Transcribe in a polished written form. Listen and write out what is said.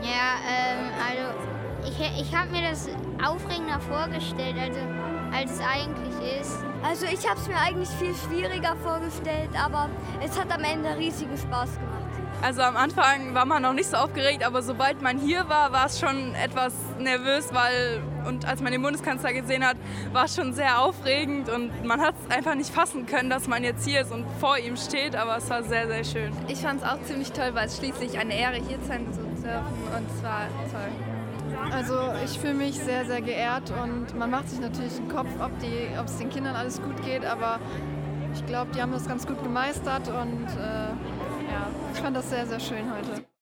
Ja, ich habe mir das aufregender vorgestellt, als es eigentlich ist. Also ich habe es mir eigentlich viel schwieriger vorgestellt, aber es hat am Ende riesigen Spaß gemacht. Also am Anfang war man noch nicht so aufgeregt, aber sobald man hier war es schon etwas nervös, und als man den Bundeskanzler gesehen hat, war es schon sehr aufregend und man hat es einfach nicht fassen können, dass man jetzt hier ist und vor ihm steht, aber es war sehr, sehr schön. Ich fand es auch ziemlich toll, weil es schließlich eine Ehre hier sein zu dürfen und es war toll. Also ich fühle mich sehr, sehr geehrt und man macht sich natürlich einen Kopf, ob es den Kindern alles gut geht, aber ich glaube, die haben das ganz gut gemeistert und ich fand das sehr, sehr schön heute.